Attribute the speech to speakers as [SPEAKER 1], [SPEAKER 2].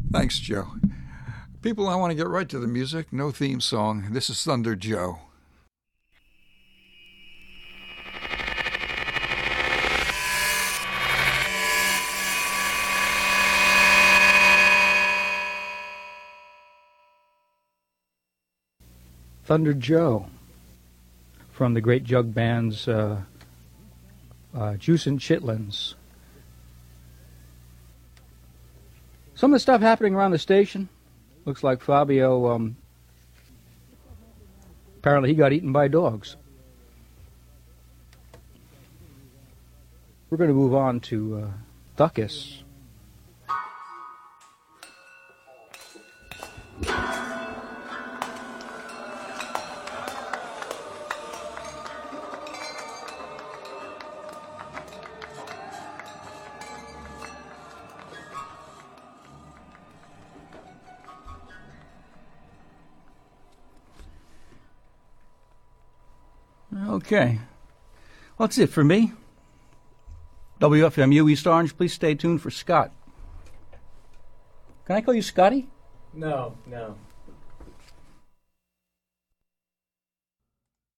[SPEAKER 1] Thanks, Joe. People, I want to get right to the music. No theme song. This is Thunder Joe.
[SPEAKER 2] Thunder Joe from the great jug band's Juice and Chitlins. Some of the stuff happening around the station. Looks like Fabio, apparently he got eaten by dogs. We're going to move on to Thuckus. Okay. Well, that's it for me. WFMU East Orange, please stay tuned for Scott. Can I call you Scotty?
[SPEAKER 3] No.